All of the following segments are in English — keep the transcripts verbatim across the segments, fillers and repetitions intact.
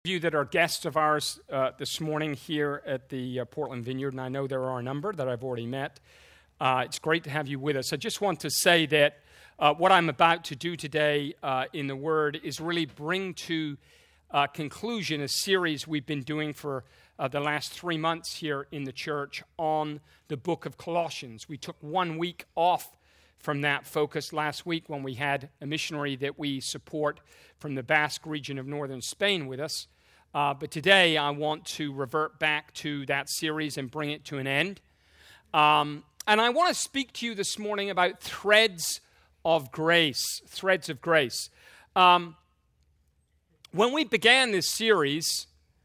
You that are guests of ours uh, this morning here at the uh, Portland Vineyard, and I know there are a number that I've already met. Uh, it's great to have you with us. I just want to say that uh, what I'm about to do today uh, in the Word is really bring to uh, conclusion a series we've been doing for uh, the last three months here in the church on the book of Colossians. We took one week off from that focus last week when we had a missionary that we support from the Basque region of northern Spain with us. Uh, but today I want to revert back to that series and bring it to an end. Um, and I want to speak to you this morning about threads of grace. Threads of grace. Um, when we began this series,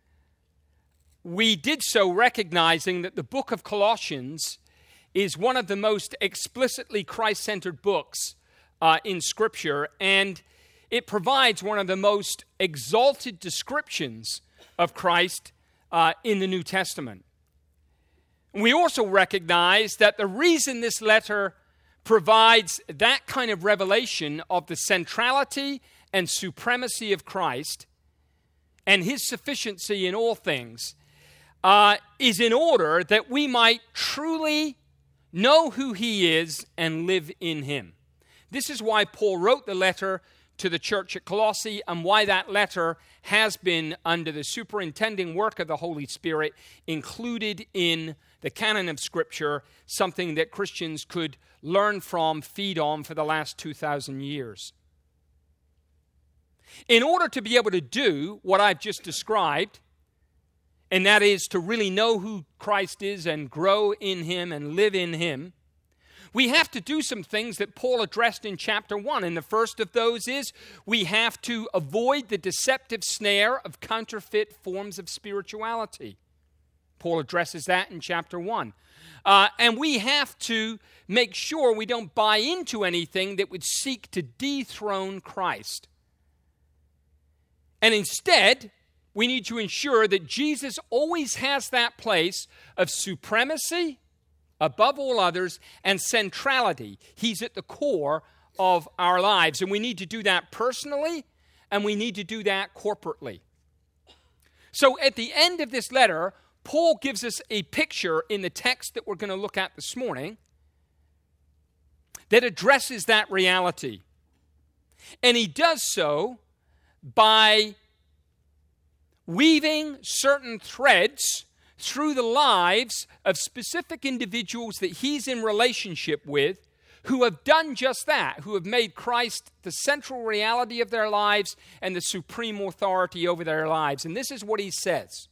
we did so recognizing that the book of Colossians is one of the most explicitly Christ-centered books uh, in Scripture, and it provides one of the most exalted descriptions of Christ uh, in the New Testament. We also recognize that the reason this letter provides that kind of revelation of the centrality and supremacy of Christ and his sufficiency in all things uh, is in order that we might truly know who he is and live in him. This is why Paul wrote the letter to the church at Colossae, and why that letter has been, under the superintending work of the Holy Spirit, included in the canon of Scripture, something that Christians could learn from, feed on for the last two thousand years. In order to be able to do what I've just described, and that is to really know who Christ is and grow in him and live in him, we have to do some things that Paul addressed in chapter one. And the first of those is we have to avoid the deceptive snare of counterfeit forms of spirituality. Paul addresses that in chapter one. Uh, and we have to make sure we don't buy into anything that would seek to dethrone Christ. And instead, we need to ensure that Jesus always has that place of supremacy above all others and centrality. He's at the core of our lives, and we need to do that personally, and we need to do that corporately. So at the end of this letter, Paul gives us a picture in the text that we're going to look at this morning that addresses that reality. And he does so by weaving certain threads through the lives of specific individuals that he's in relationship with who have done just that, who have made Christ the central reality of their lives and the supreme authority over their lives. And this is what he says.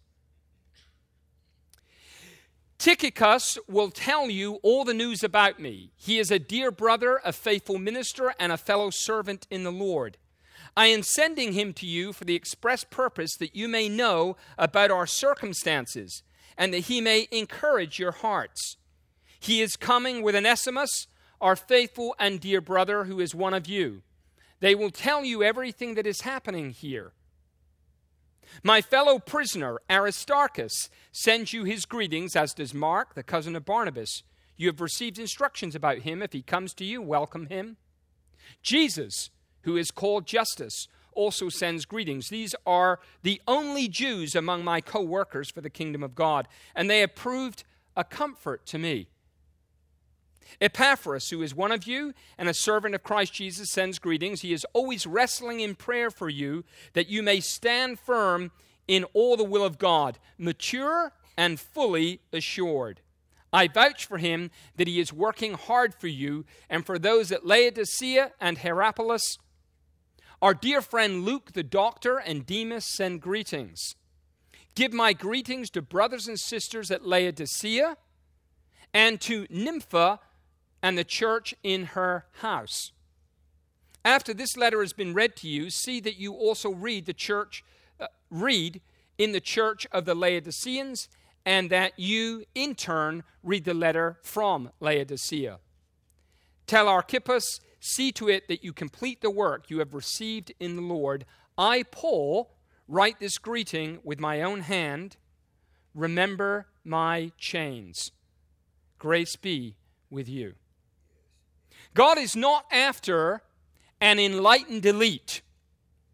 Tychicus will tell you all the news about me. He is a dear brother, a faithful minister, and a fellow servant in the Lord. I am sending him to you for the express purpose that you may know about our circumstances, and that he may encourage your hearts. He is coming with Onesimus, our faithful and dear brother, who is one of you. They will tell you everything that is happening here. My fellow prisoner, Aristarchus, sends you his greetings, as does Mark, the cousin of Barnabas. You have received instructions about him. If he comes to you, welcome him. Jesus, who is called Justus, also sends greetings. These are the only Jews among my co-workers for the kingdom of God, and they have proved a comfort to me. Epaphras, who is one of you and a servant of Christ Jesus, sends greetings. He is always wrestling in prayer for you, that you may stand firm in all the will of God, mature and fully assured. I vouch for him that he is working hard for you, and for those at Laodicea and Hierapolis. Our dear friend Luke, the doctor, and Demas send greetings. Give my greetings to brothers and sisters at Laodicea and to Nympha and the church in her house. After this letter has been read to you, see that you also read the church, uh, read in the church of the Laodiceans, and that you, in turn, read the letter from Laodicea. Tell Archippus, see to it that you complete the work you have received in the Lord. I, Paul, write this greeting with my own hand. Remember my chains. Grace be with you. God is not after an enlightened elite.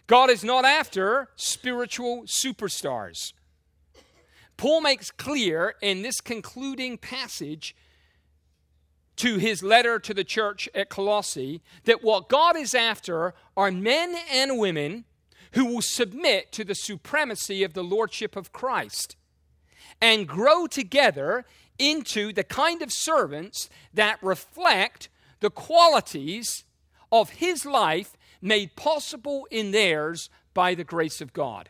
God is not after spiritual superstars. Paul makes clear in this concluding passage to his letter to the church at Colossae that what God is after are men and women who will submit to the supremacy of the lordship of Christ and grow together into the kind of servants that reflect the qualities of his life made possible in theirs by the grace of God.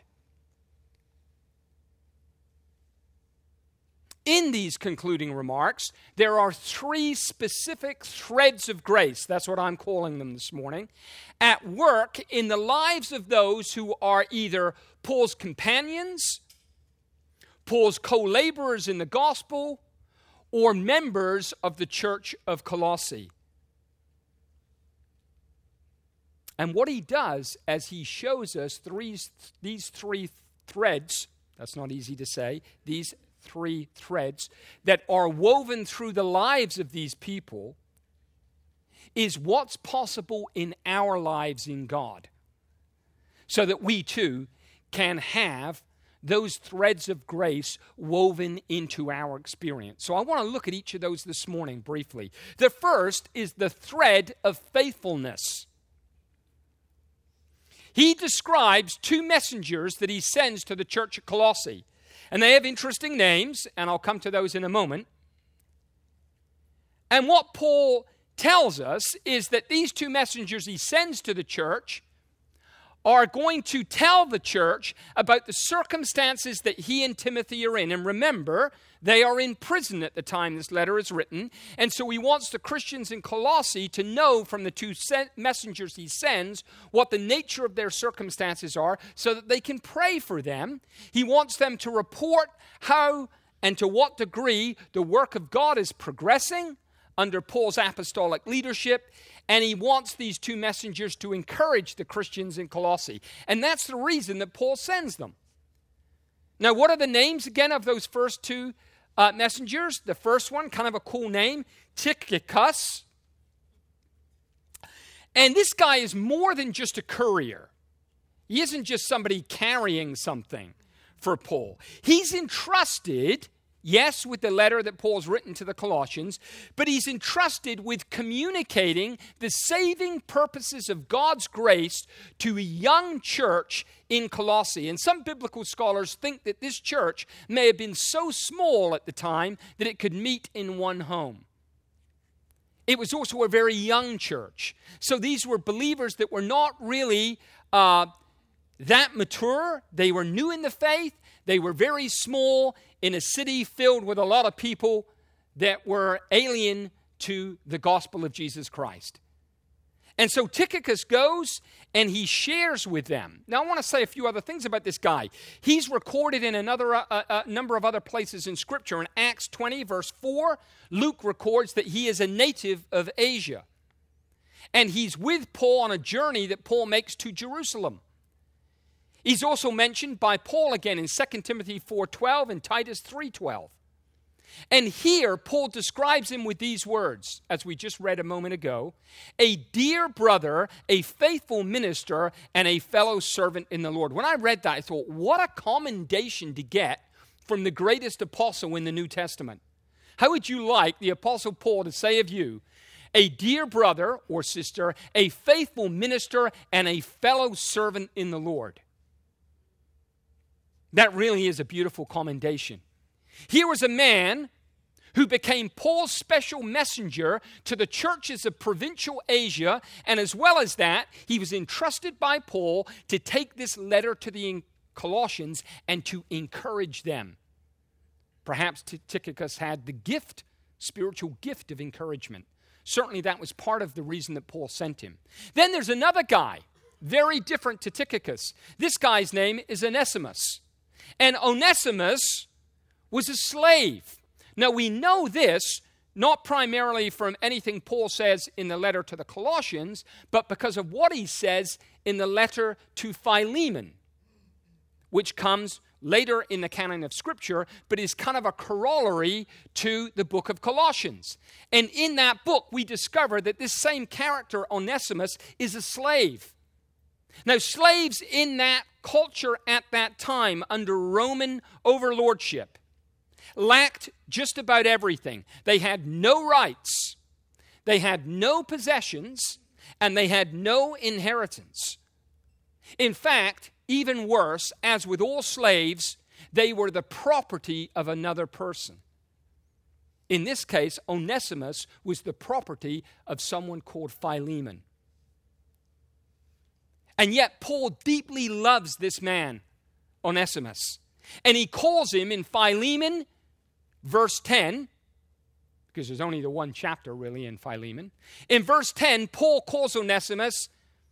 In these concluding remarks, there are three specific threads of grace, that's what I'm calling them this morning, at work in the lives of those who are either Paul's companions, Paul's co-laborers in the gospel, or members of the church of Colossae. And what he does as he shows us three, these three threads, that's not easy to say, these three threads that are woven through the lives of these people is what's possible in our lives in God, so that we too can have those threads of grace woven into our experience. So I want to look at each of those this morning briefly. The first is the thread of faithfulness. He describes two messengers that he sends to the church at Colossae. And they have interesting names, and I'll come to those in a moment. And what Paul tells us is that these two messengers he sends to the church are going to tell the church about the circumstances that he and Timothy are in. And remember, they are in prison at the time this letter is written. And so he wants the Christians in Colossae to know from the two messengers he sends what the nature of their circumstances are so that they can pray for them. He wants them to report how and to what degree the work of God is progressing under Paul's apostolic leadership. And he wants these two messengers to encourage the Christians in Colossae. And that's the reason that Paul sends them. Now, what are the names again of those first two uh, messengers? The first one, kind of a cool name, Tychicus. And this guy is more than just a courier. He isn't just somebody carrying something for Paul. He's entrusted, yes, with the letter that Paul's written to the Colossians, but he's entrusted with communicating the saving purposes of God's grace to a young church in Colossae. And some biblical scholars think that this church may have been so small at the time that it could meet in one home. It was also a very young church. So these were believers that were not really uh, that mature. They were new in the faith. They were very small in a city filled with a lot of people that were alien to the gospel of Jesus Christ. And so Tychicus goes and he shares with them. Now I want to say a few other things about this guy. He's recorded in another uh, uh, number of other places in Scripture. In Acts twenty, verse four, Luke records that he is a native of Asia. And he's with Paul on a journey that Paul makes to Jerusalem. He's also mentioned by Paul again in Second Timothy four twelve and Titus three twelve. And here, Paul describes him with these words, as we just read a moment ago, a dear brother, a faithful minister, and a fellow servant in the Lord. When I read that, I thought, what a commendation to get from the greatest apostle in the New Testament. How would you like the Apostle Paul to say of you, a dear brother or sister, a faithful minister, and a fellow servant in the Lord? That really is a beautiful commendation. Here was a man who became Paul's special messenger to the churches of provincial Asia, and as well as that, he was entrusted by Paul to take this letter to the Colossians and to encourage them. Perhaps Tychicus had the gift, spiritual gift of encouragement. Certainly that was part of the reason that Paul sent him. Then there's another guy, very different to Tychicus. This guy's name is Onesimus. And Onesimus was a slave. Now we know this not primarily from anything Paul says in the letter to the Colossians, but because of what he says in the letter to Philemon, which comes later in the canon of Scripture, but is kind of a corollary to the book of Colossians. And in that book, we discover that this same character, Onesimus, is a slave. Now, slaves in that culture at that time under Roman overlordship lacked just about everything. They had no rights, they had no possessions, and they had no inheritance. In fact, even worse, as with all slaves, they were the property of another person. In this case, Onesimus was the property of someone called Philemon. And yet Paul deeply loves this man, Onesimus. And he calls him in Philemon, verse ten, because there's only the one chapter really in Philemon. In verse ten, Paul calls Onesimus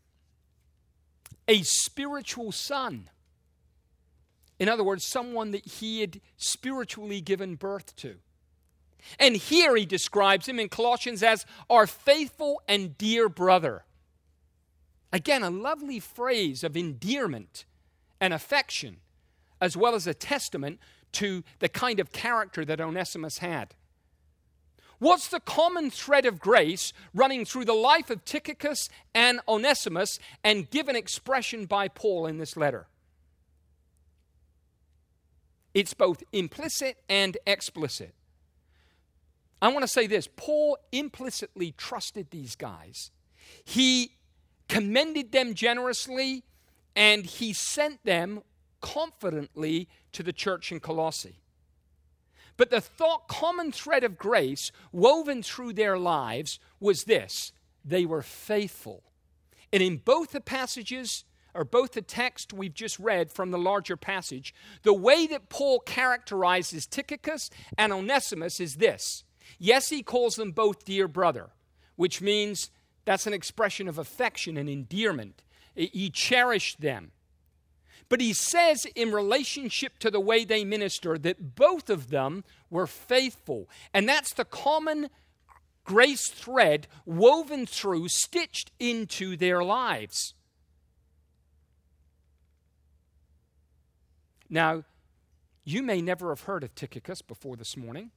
a spiritual son. In other words, someone that he had spiritually given birth to. And here he describes him in Colossians as our faithful and dear brother. Again, a lovely phrase of endearment and affection, as well as a testament to the kind of character that Onesimus had. What's the common thread of grace running through the life of Tychicus and Onesimus and given expression by Paul in this letter? It's both implicit and explicit. I want to say this. Paul implicitly trusted these guys. He commended them generously, and he sent them confidently to the church in Colossae. But the thought, common thread of grace woven through their lives was this: they were faithful. And in both the passages, or both the text we've just read from the larger passage, the way that Paul characterizes Tychicus and Onesimus is this. Yes, he calls them both dear brother, which means that's an expression of affection and endearment. He cherished them. But he says in relationship to the way they minister that both of them were faithful. And that's the common grace thread woven through, stitched into their lives. Now, you may never have heard of Tychicus before this morning.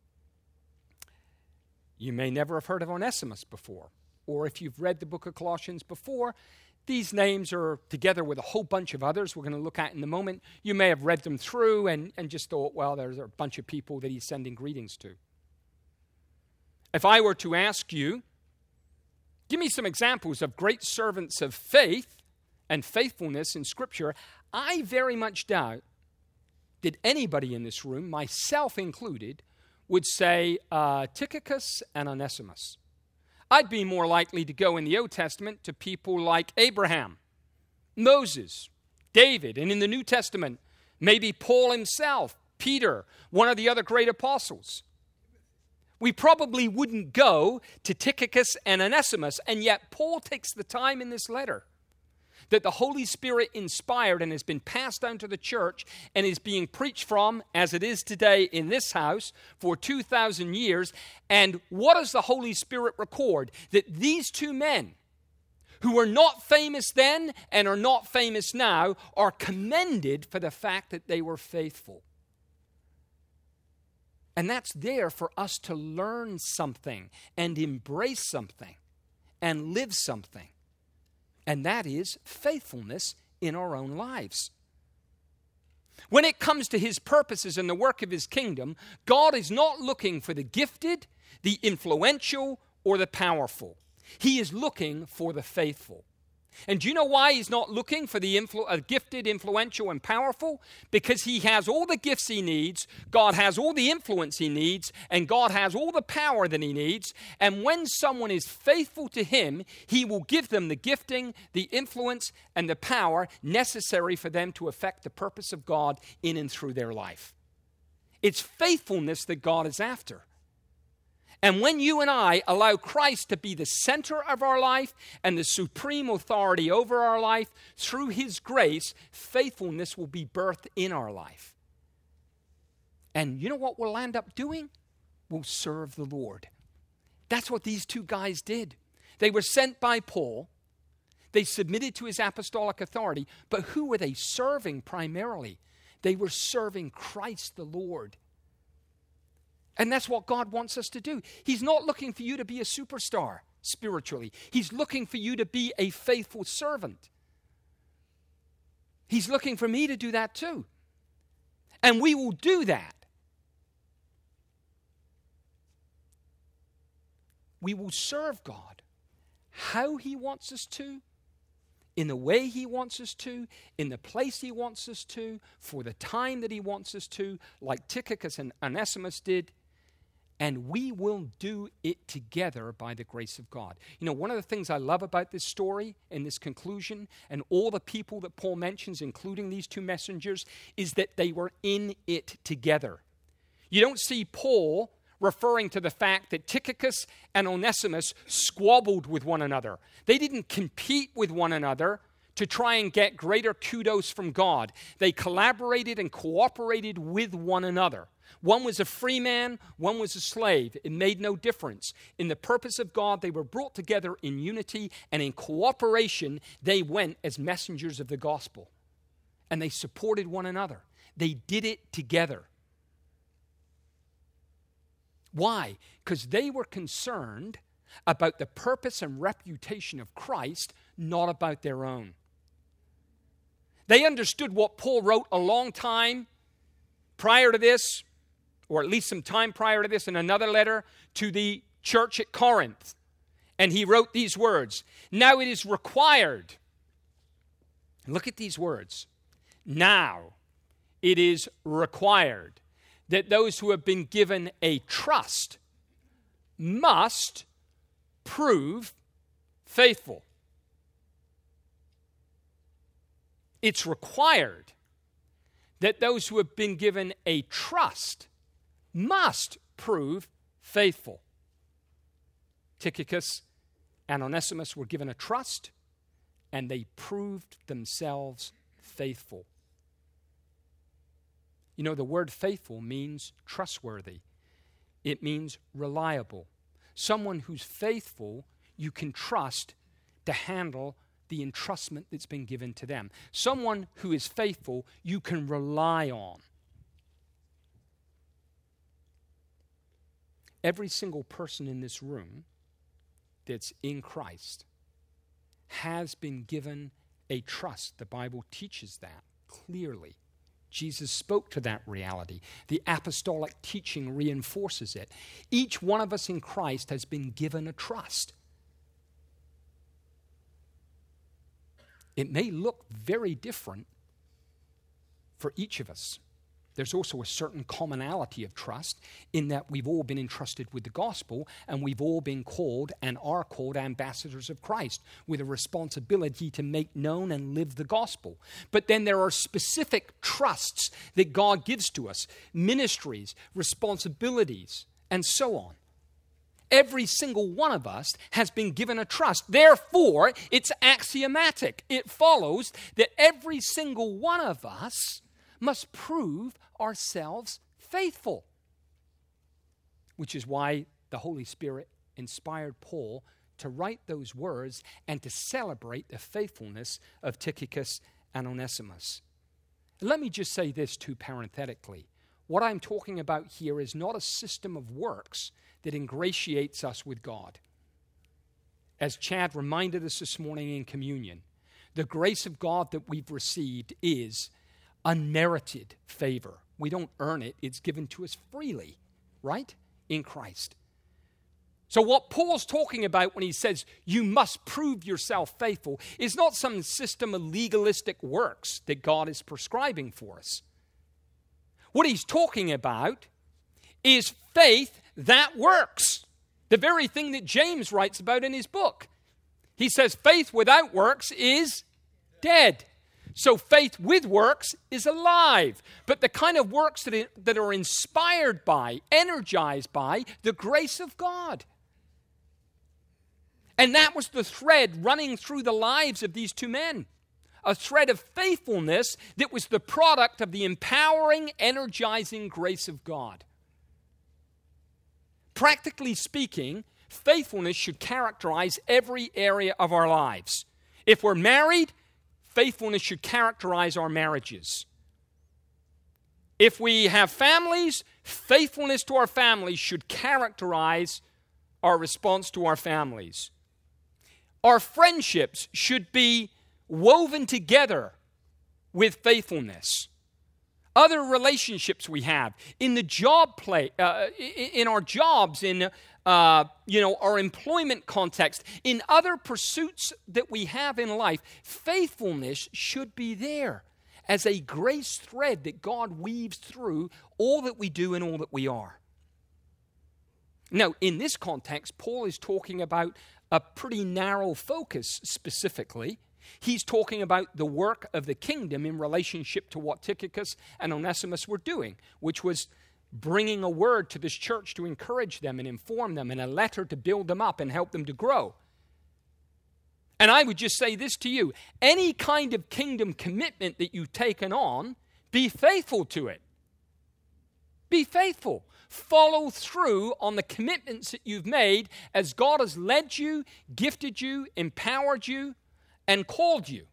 You may never have heard of Onesimus before. Or if you've read the book of Colossians before, these names are together with a whole bunch of others we're going to look at in a moment. You may have read them through and, and just thought, well, there's a bunch of people that he's sending greetings to. If I were to ask you, give me some examples of great servants of faith and faithfulness in Scripture, I very much doubt that anybody in this room, myself included, would say uh, Tychicus and Onesimus. I'd be more likely to go in the Old Testament to people like Abraham, Moses, David, and in the New Testament, maybe Paul himself, Peter, one of the other great apostles. We probably wouldn't go to Tychicus and Onesimus, and yet Paul takes the time in this letter that the Holy Spirit inspired and has been passed down to the church and is being preached from, as it is today in this house, for two thousand years. And what does the Holy Spirit record? That these two men, who were not famous then and are not famous now, are commended for the fact that they were faithful. And that's there for us to learn something and embrace something and live something. And that is faithfulness in our own lives. When it comes to his purposes and the work of his kingdom, God is not looking for the gifted, the influential, or the powerful. He is looking for the faithful. And do you know why he's not looking for the influ- uh, gifted, influential, and powerful? Because he has all the gifts he needs, God has all the influence he needs, and God has all the power that he needs. And when someone is faithful to him, he will give them the gifting, the influence, and the power necessary for them to effect the purpose of God in and through their life. It's faithfulness that God is after. And when you and I allow Christ to be the center of our life and the supreme authority over our life, through his grace, faithfulness will be birthed in our life. And you know what we'll end up doing? We'll serve the Lord. That's what these two guys did. They were sent by Paul. They submitted to his apostolic authority. But who were they serving primarily? They were serving Christ the Lord. And that's what God wants us to do. He's not looking for you to be a superstar spiritually. He's looking for you to be a faithful servant. He's looking for me to do that too. And we will do that. We will serve God how He wants us to, in the way He wants us to, in the place He wants us to, for the time that He wants us to, like Tychicus and Onesimus did. And we will do it together by the grace of God. You know, one of the things I love about this story and this conclusion and all the people that Paul mentions, including these two messengers, is that they were in it together. You don't see Paul referring to the fact that Tychicus and Onesimus squabbled with one another. They didn't compete with one another to try and get greater kudos from God. They collaborated and cooperated with one another. One was a free man, one was a slave. It made no difference. In the purpose of God, they were brought together in unity, and in cooperation, they went as messengers of the gospel. And they supported one another. They did it together. Why? Because they were concerned about the purpose and reputation of Christ, not about their own. They understood what Paul wrote a long time prior to this, or at least some time prior to this, in another letter to the church at Corinth. And he wrote these words, "Now it is required," look at these words, "now it is required that those who have been given a trust must prove faithful." It's required that those who have been given a trust must prove faithful. Tychicus and Onesimus were given a trust, and they proved themselves faithful. You know, the word faithful means trustworthy. It means reliable. Someone who's faithful, you can trust to handle the entrustment that's been given to them. Someone who is faithful, you can rely on. Every single person in this room that's in Christ has been given a trust. The Bible teaches that clearly. Jesus spoke to that reality. The apostolic teaching reinforces it. Each one of us in Christ has been given a trust. It may look very different for each of us. There's also a certain commonality of trust in that we've all been entrusted with the gospel, and we've all been called and are called ambassadors of Christ with a responsibility to make known and live the gospel. But then there are specific trusts that God gives to us, ministries, responsibilities, and so on. Every single one of us has been given a trust. Therefore, it's axiomatic. It follows that every single one of us must prove ourselves faithful. Which is why the Holy Spirit inspired Paul to write those words and to celebrate the faithfulness of Tychicus and Onesimus. Let me just say this too parenthetically. What I'm talking about here is not a system of works that ingratiates us with God. As Chad reminded us this morning in communion, the grace of God that we've received is unmerited favor. We don't earn it. It's given to us freely, right? In Christ. So what Paul's talking about when he says you must prove yourself faithful is not some system of legalistic works that God is prescribing for us. What he's talking about is faith that works. The very thing that James writes about in his book. He says faith without works is dead. So faith with works is alive. But the kind of works that, it, that are inspired by, energized by the grace of God. And that was the thread running through the lives of these two men. A thread of faithfulness that was the product of the empowering, energizing grace of God. Practically speaking, faithfulness should characterize every area of our lives. If we're married, faithfulness should characterize our marriages. If we have families, faithfulness to our families should characterize our response to our families. Our friendships should be woven together with faithfulness. Other relationships we have in the job play, uh, in our jobs, in uh, you know our employment context, in other pursuits that we have in life, faithfulness should be there as a grace thread that God weaves through all that we do and all that we are. Now, in this context, Paul is talking about a pretty narrow focus specifically. He's talking about the work of the kingdom in relationship to what Tychicus and Onesimus were doing, which was bringing a word to this church to encourage them and inform them, and a letter to build them up and help them to grow. And I would just say this to you: any kind of kingdom commitment that you've taken on, be faithful to it. Be faithful. Follow through on the commitments that you've made as God has led you, gifted you, empowered you, and called you.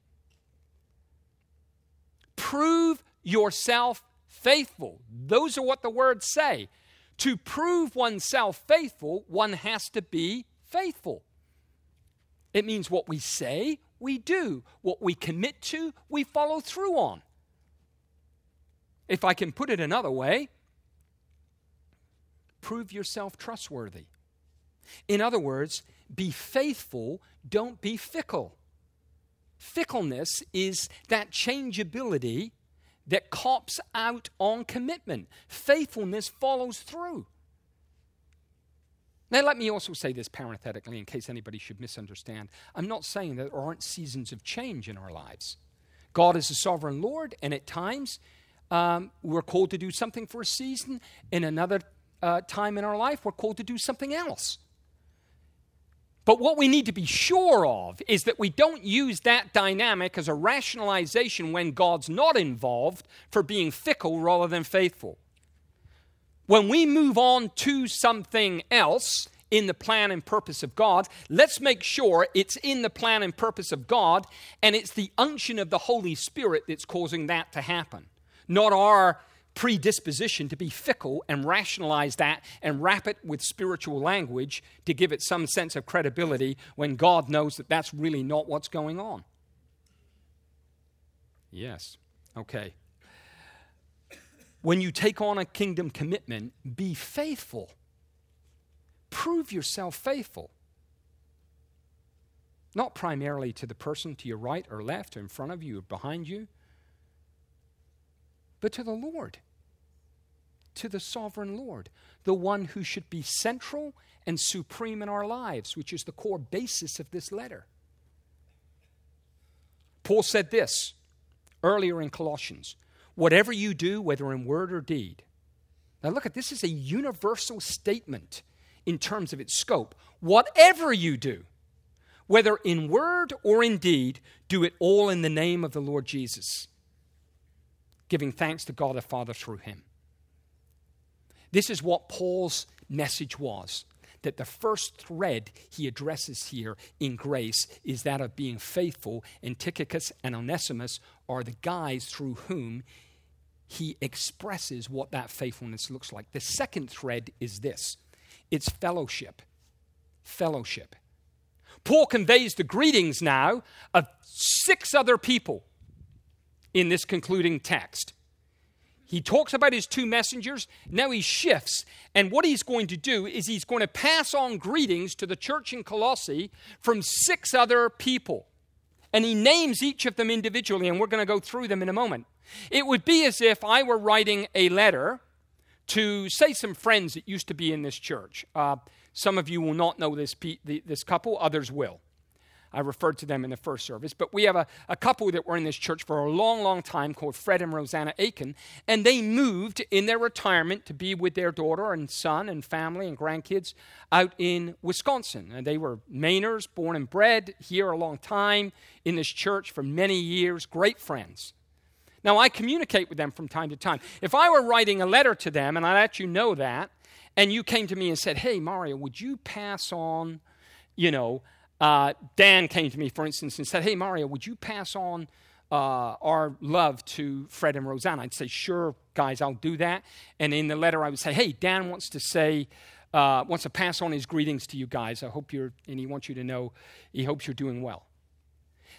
Prove yourself faithful. Those are what the words say. To prove oneself faithful, one has to be faithful. It means what we say, we do. What we commit to, we follow through on. If I can put it another way, prove yourself trustworthy. In other words, be faithful, don't be fickle. Fickleness is that changeability that cops out on commitment. Faithfulness follows through. Now, let me also say this parenthetically in case anybody should misunderstand. I'm not saying that there aren't seasons of change in our lives. God is a sovereign Lord, and at times um, we're called to do something for a season. In another uh, time in our life, we're called to do something else. But what we need to be sure of is that we don't use that dynamic as a rationalization when God's not involved for being fickle rather than faithful. When we move on to something else in the plan and purpose of God, let's make sure it's in the plan and purpose of God, and it's the unction of the Holy Spirit that's causing that to happen, not our predisposition to be fickle and rationalize that and wrap it with spiritual language to give it some sense of credibility when God knows that that's really not what's going on. Yes. Okay. When you take on a kingdom commitment, be faithful. Prove yourself faithful. Not primarily to the person to your right or left or in front of you or behind you, but to the Lord, to the sovereign Lord, the one who should be central and supreme in our lives, which is the core basis of this letter. Paul said this earlier in Colossians: whatever you do, whether in word or deed. Now look at this, is a universal statement in terms of its scope. Whatever you do, whether in word or in deed, do it all in the name of the Lord Jesus, giving thanks to God the Father through him. This is what Paul's message was, that the first thread he addresses here in grace is that of being faithful, and Tychicus and Onesimus are the guys through whom he expresses what that faithfulness looks like. The second thread is this: it's fellowship. Fellowship. Paul conveys the greetings now of six other people in this concluding text. He talks about his two messengers. Now he shifts. And what he's going to do is he's going to pass on greetings to the church in Colossae from six other people. And he names each of them individually, and we're going to go through them in a moment. It would be as if I were writing a letter to, say, some friends that used to be in this church. Uh, some of you will not know this, pe- the, this couple, others will. I referred to them in the first service. But we have a, a couple that were in this church for a long, long time called Fred and Rosanna Aiken. And they moved in their retirement to be with their daughter and son and family and grandkids out in Wisconsin. And they were Mainers, born and bred here a long time in this church for many years, great friends. Now, I communicate with them from time to time. If I were writing a letter to them, and I let you know that, and you came to me and said, hey, Mario, would you pass on, you know, Uh, Dan came to me, for instance, and said, hey, Mario, would you pass on uh, our love to Fred and Rosanna? I'd say, sure, guys, I'll do that. And in the letter, I would say, hey, Dan wants to say, uh, wants to pass on his greetings to you guys. I hope you're, and he wants you to know, he hopes you're doing well.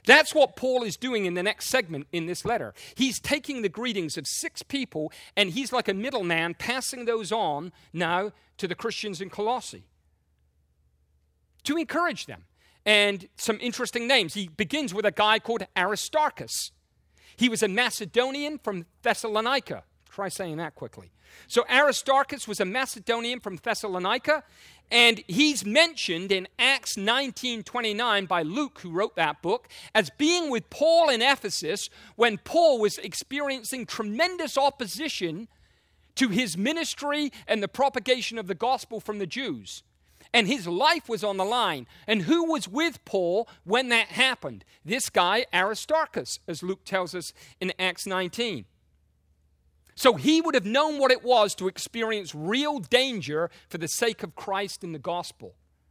That's what Paul is doing in the next segment in this letter. He's taking the greetings of six people, and he's like a middleman passing those on now to the Christians in Colossae to encourage them. And some interesting names. He begins with a guy called Aristarchus. He was a Macedonian from Thessalonica. Try saying that quickly. So Aristarchus was a Macedonian from Thessalonica, and he's mentioned in Acts nineteen twenty-nine by Luke, who wrote that book, as being with Paul in Ephesus when Paul was experiencing tremendous opposition to his ministry and the propagation of the gospel from the Jews. And his life was on the line. And who was with Paul when that happened? This guy, Aristarchus, as Luke tells us in Acts nineteen. So he would have known what it was to experience real danger for the sake of Christ and the gospel.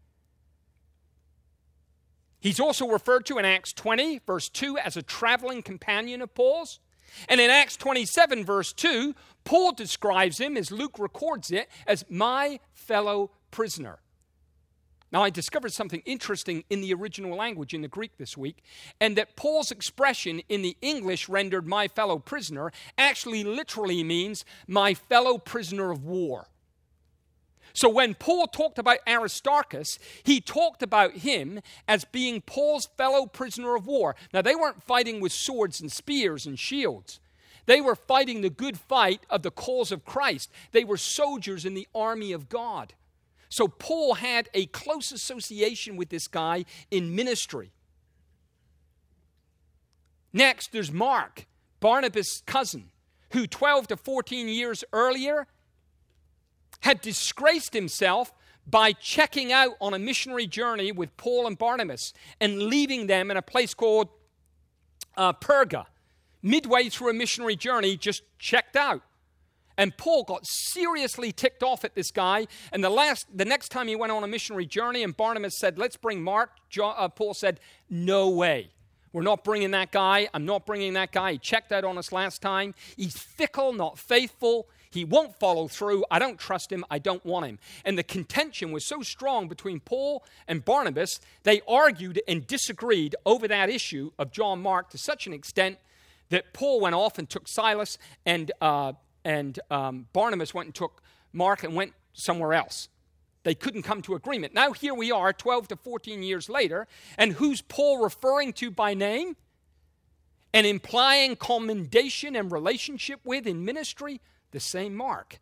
He's also referred to in Acts twenty, verse two, as a traveling companion of Paul's. And in Acts twenty-seven, verse two, Paul describes him, as Luke records it, as my fellow prisoner. Now, I discovered something interesting in the original language in the Greek this week, and that Paul's expression in the English rendered my fellow prisoner actually literally means my fellow prisoner of war. So when Paul talked about Aristarchus, he talked about him as being Paul's fellow prisoner of war. Now, they weren't fighting with swords and spears and shields. They were fighting the good fight of the cause of Christ. They were soldiers in the army of God. So Paul had a close association with this guy in ministry. Next, there's Mark, Barnabas' cousin, who twelve to fourteen years earlier had disgraced himself by checking out on a missionary journey with Paul and Barnabas and leaving them in a place called uh, Perga. Midway through a missionary journey, just checked out. And Paul got seriously ticked off at this guy. And the last, the next time he went on a missionary journey and Barnabas said, let's bring Mark, John, uh, Paul said, no way. We're not bringing that guy. I'm not bringing that guy. He checked out on us last time. He's fickle, not faithful. He won't follow through. I don't trust him. I don't want him. And the contention was so strong between Paul and Barnabas, they argued and disagreed over that issue of John Mark to such an extent that Paul went off and took Silas and uh, And um, Barnabas went and took Mark and went somewhere else. They couldn't come to agreement. Now here we are, twelve to fourteen years later, and who's Paul referring to by name and implying commendation and relationship with in ministry? The same Mark.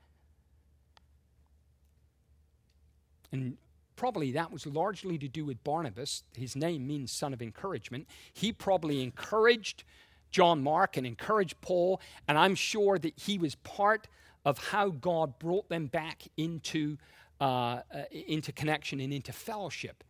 And probably that was largely to do with Barnabas. His name means son of encouragement. He probably encouraged John Mark and encouraged Paul, and I'm sure that he was part of how God brought them back into, uh, uh, into connection and into fellowship.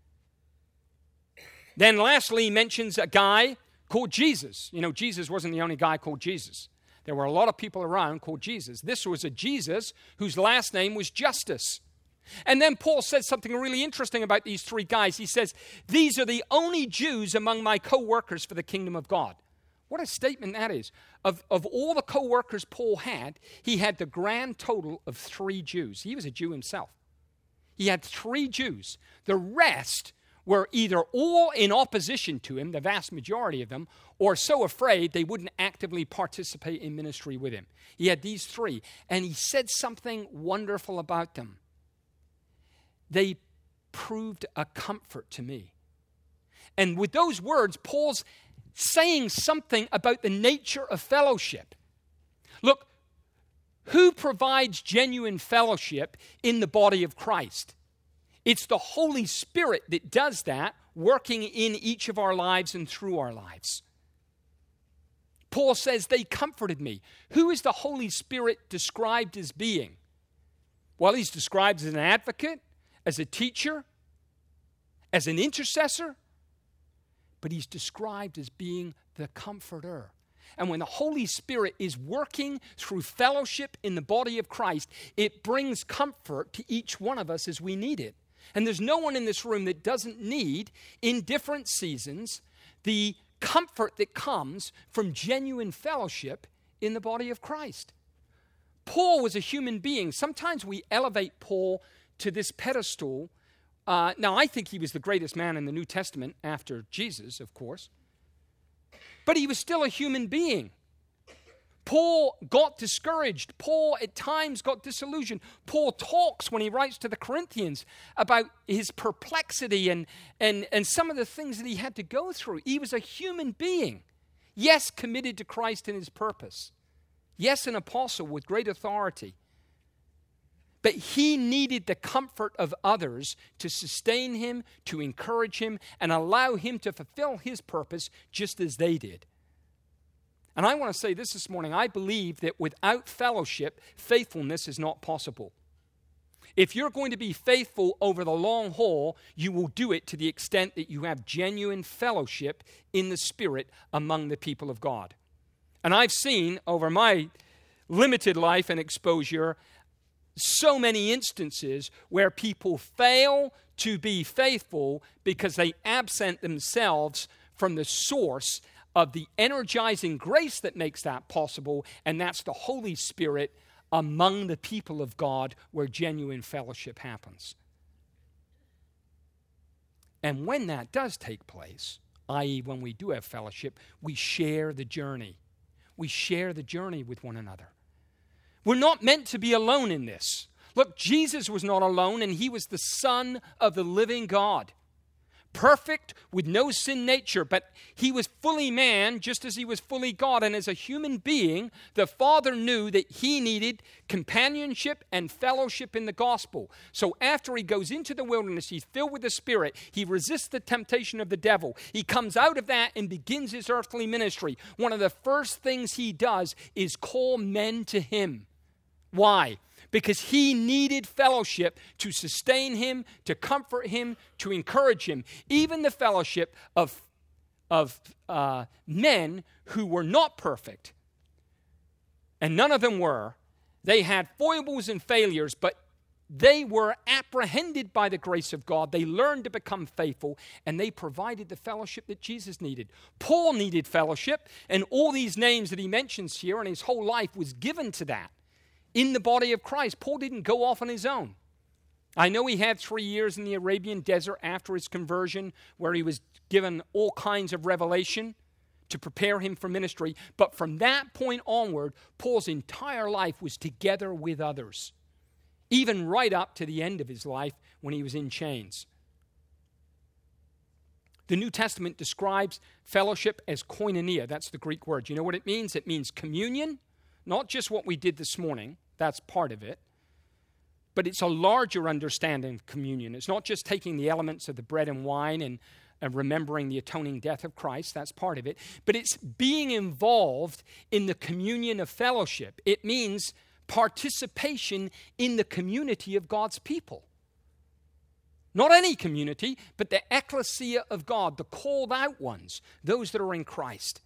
Then lastly, he mentions a guy called Jesus. You know, Jesus wasn't the only guy called Jesus. There were a lot of people around called Jesus. This was a Jesus whose last name was Justus. And then Paul says something really interesting about these three guys. He says, these are the only Jews among my co-workers for the kingdom of God. What a statement that is. Of, of all the co-workers Paul had, he had the grand total of three Jews. He was a Jew himself. He had three Jews. The rest were either all in opposition to him, the vast majority of them, or so afraid they wouldn't actively participate in ministry with him. He had these three, and he said something wonderful about them. They proved a comfort to me. And with those words, Paul's saying something about the nature of fellowship. Look, who provides genuine fellowship in the body of Christ? It's the Holy Spirit that does that, working in each of our lives and through our lives. Paul says they comforted me. Who is the Holy Spirit described as being? Well, he's described as an advocate, as a teacher, as an intercessor, but he's described as being the comforter. And when the Holy Spirit is working through fellowship in the body of Christ, it brings comfort to each one of us as we need it. And there's no one in this room that doesn't need, in different seasons, the comfort that comes from genuine fellowship in the body of Christ. Paul was a human being. Sometimes we elevate Paul to this pedestal. Uh, now, I think he was the greatest man in the New Testament after Jesus, of course. But he was still a human being. Paul got discouraged. Paul at times got disillusioned. Paul talks when he writes to the Corinthians about his perplexity and, and, and some of the things that he had to go through. He was a human being. Yes, committed to Christ and his purpose. Yes, an apostle with great authority. But he needed the comfort of others to sustain him, to encourage him, and allow him to fulfill his purpose just as they did. And I want to say this this morning. I believe that without fellowship, faithfulness is not possible. If you're going to be faithful over the long haul, you will do it to the extent that you have genuine fellowship in the Spirit among the people of God. And I've seen over my limited life and exposure so many instances where people fail to be faithful because they absent themselves from the source of the energizing grace that makes that possible, and that's the Holy Spirit among the people of God where genuine fellowship happens. And when that does take place, that is when we do have fellowship, we share the journey. We share the journey with one another. We're not meant to be alone in this. Look, Jesus was not alone, and he was the Son of the living God. Perfect, with no sin nature, but he was fully man just as he was fully God. And as a human being, the Father knew that he needed companionship and fellowship in the gospel. So after he goes into the wilderness, he's filled with the Spirit. He resists the temptation of the devil. He comes out of that and begins his earthly ministry. One of the first things he does is call men to him. Why? Because he needed fellowship to sustain him, to comfort him, to encourage him. Even the fellowship of, of uh, men who were not perfect, and none of them were. They had foibles and failures, but they were apprehended by the grace of God. They learned to become faithful, and they provided the fellowship that Jesus needed. Paul needed fellowship, and all these names that he mentions here, and his whole life was given to that. In the body of Christ, Paul didn't go off on his own. I know he had three years in the Arabian desert after his conversion where he was given all kinds of revelation to prepare him for ministry. But from that point onward, Paul's entire life was together with others, even right up to the end of his life when he was in chains. The New Testament describes fellowship as koinonia. That's the Greek word. You know what it means? It means communion. Not just what we did this morning, that's part of it, but it's a larger understanding of communion. It's not just taking the elements of the bread and wine and, and remembering the atoning death of Christ, that's part of it, but it's being involved in the communion of fellowship. It means participation in the community of God's people. Not any community, but the ecclesia of God, the called out ones, those that are in Christ.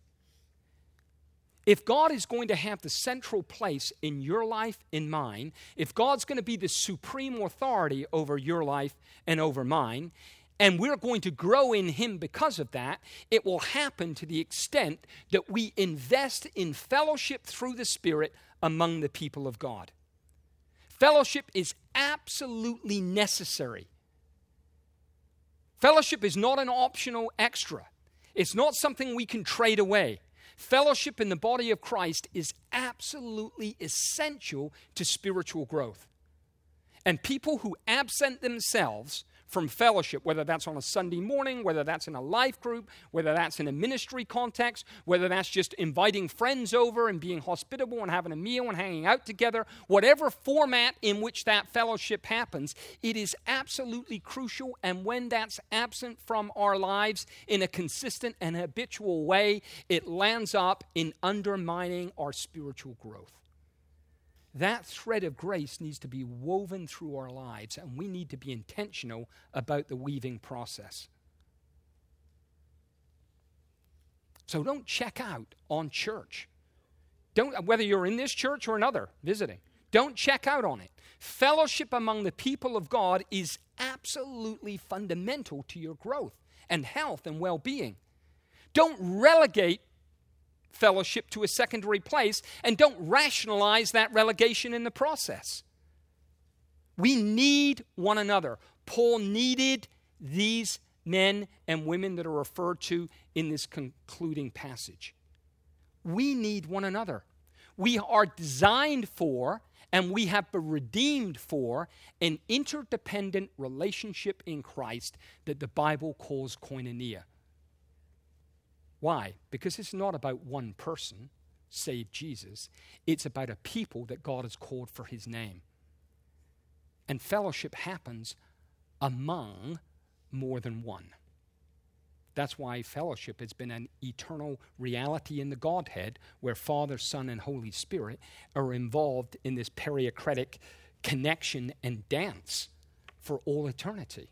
If God is going to have the central place in your life, in mine, if God's going to be the supreme authority over your life and over mine, and we're going to grow in him because of that, it will happen to the extent that we invest in fellowship through the Spirit among the people of God. Fellowship is absolutely necessary. Fellowship is not an optional extra. It's not something we can trade away. Fellowship in the body of Christ is absolutely essential to spiritual growth. And people who absent themselves from fellowship, whether that's on a Sunday morning, whether that's in a life group, whether that's in a ministry context, whether that's just inviting friends over and being hospitable and having a meal and hanging out together, whatever format in which that fellowship happens, it is absolutely crucial. And when that's absent from our lives in a consistent and habitual way, it lands up in undermining our spiritual growth. That thread of grace needs to be woven through our lives, and we need to be intentional about the weaving process. So don't check out on church. Don't, whether you're in this church or another visiting, don't check out on it. Fellowship among the people of God is absolutely fundamental to your growth and health and well-being. Don't relegate fellowship to a secondary place, and don't rationalize that relegation in the process. We need one another. Paul needed these men and women that are referred to in this concluding passage. We need one another. We are designed for, and we have been redeemed for, an interdependent relationship in Christ that the Bible calls koinonia. Why? Because it's not about one person, save Jesus. It's about a people that God has called for his name. And fellowship happens among more than one. That's why fellowship has been an eternal reality in the Godhead, where Father, Son, and Holy Spirit are involved in this perichoretic connection and dance for all eternity.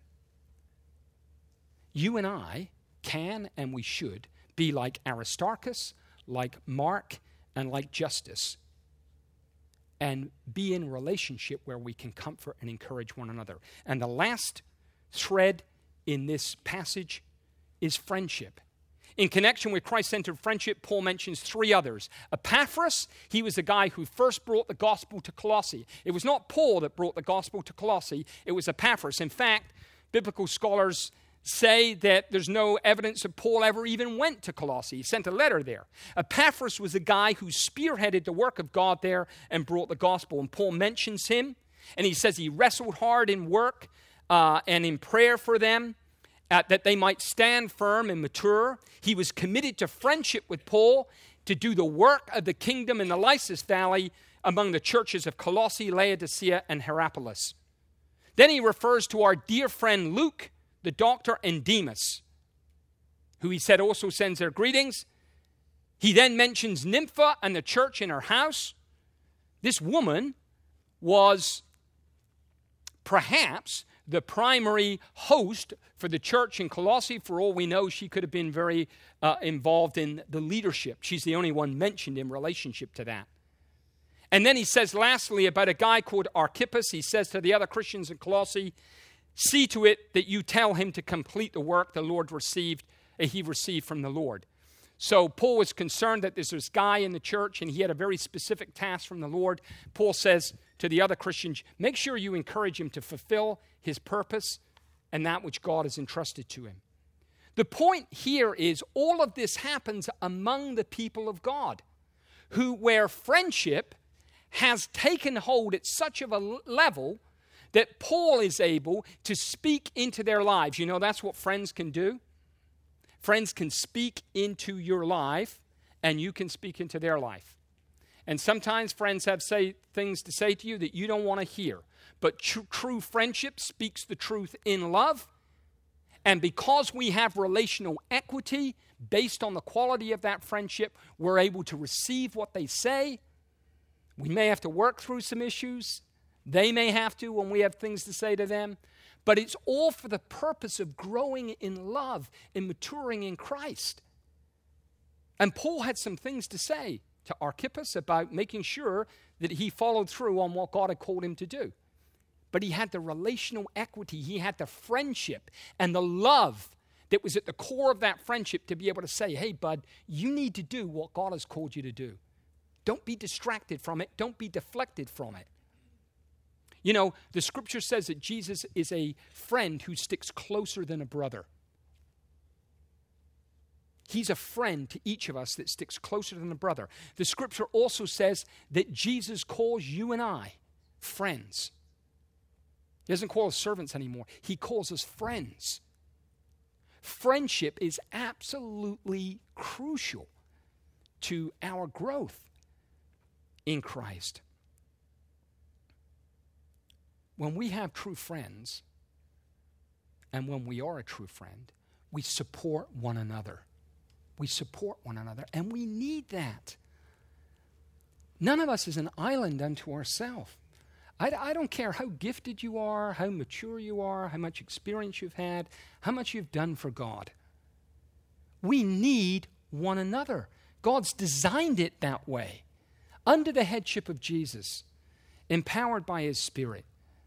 You and I can and we should be like Aristarchus, like Mark, and like Justus, and be in relationship where we can comfort and encourage one another. And the last thread in this passage is friendship. In connection with Christ-centered friendship, Paul mentions three others. Epaphras, he was the guy who first brought the gospel to Colossae. It was not Paul that brought the gospel to Colossae, it was Epaphras. In fact, biblical scholars say that there's no evidence that Paul ever even went to Colossae. He sent a letter there. Epaphras was the guy who spearheaded the work of God there and brought the gospel. And Paul mentions him, and he says he wrestled hard in work uh, and in prayer for them, uh, that they might stand firm and mature. He was committed to friendship with Paul to do the work of the kingdom in the Lycus Valley among the churches of Colossae, Laodicea, and Hierapolis. Then he refers to our dear friend Luke, the doctor, and Demas, who he said also sends their greetings. He then mentions Nympha and the church in her house. This woman was perhaps the primary host for the church in Colossae. For all we know, she could have been very uh, involved in the leadership. She's the only one mentioned in relationship to that. And then he says lastly about a guy called Archippus. He says to the other Christians in Colossae, see to it that you tell him to complete the work the Lord received, uh, he received from the Lord. So Paul was concerned that there's this guy in the church and he had a very specific task from the Lord. Paul says to the other Christians, make sure you encourage him to fulfill his purpose and that which God has entrusted to him. The point here is all of this happens among the people of God, who where friendship has taken hold at such of a level that Paul is able to speak into their lives. You know, that's what friends can do. Friends can speak into your life, and you can speak into their life. And sometimes friends have say things to say to you that you don't want to hear. But tr- true friendship speaks the truth in love. And because we have relational equity based on the quality of that friendship, we're able to receive what they say. We may have to work through some issues. They may have to when we have things to say to them. But it's all for the purpose of growing in love and maturing in Christ. And Paul had some things to say to Archippus about making sure that he followed through on what God had called him to do. But he had the relational equity, he had the friendship and the love that was at the core of that friendship to be able to say, hey, bud, you need to do what God has called you to do. Don't be distracted from it. Don't be deflected from it. You know, the scripture says that Jesus is a friend who sticks closer than a brother. He's a friend to each of us that sticks closer than a brother. The scripture also says that Jesus calls you and I friends. He doesn't call us servants anymore. He calls us friends. Friendship is absolutely crucial to our growth in Christ. When we have true friends, and when we are a true friend, we support one another. We support one another, and we need that. None of us is an island unto ourselves. I, I don't care how gifted you are, how mature you are, how much experience you've had, how much you've done for God. We need one another. God's designed it that way, under the headship of Jesus, empowered by his Spirit.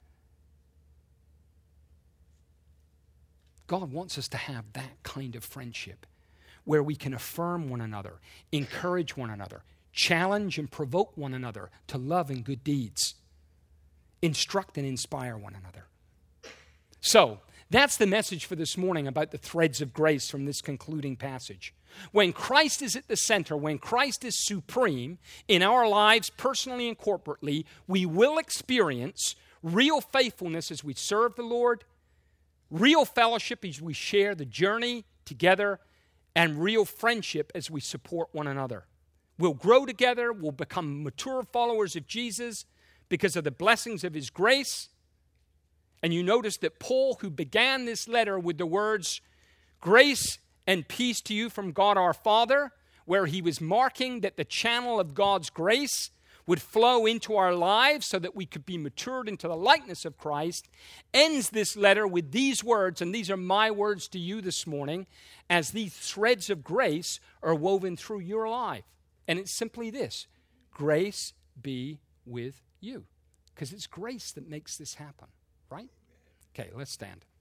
God wants us to have that kind of friendship where we can affirm one another, encourage one another, challenge and provoke one another to love and good deeds, instruct and inspire one another. So, That's the message for this morning about the threads of grace from this concluding passage. When Christ is at the center, when Christ is supreme in our lives, personally and corporately, we will experience real faithfulness as we serve the Lord, real fellowship as we share the journey together, and real friendship as we support one another. We'll grow together, we'll become mature followers of Jesus because of the blessings of his grace. And you notice that Paul, who began this letter with the words, grace and peace to you from God our Father, where he was marking that the channel of God's grace would flow into our lives so that we could be matured into the likeness of Christ, ends this letter with these words, and these are my words to you this morning, as these threads of grace are woven through your life. And it's simply this: grace be with you. Because it's grace that makes this happen, right? Okay, let's stand.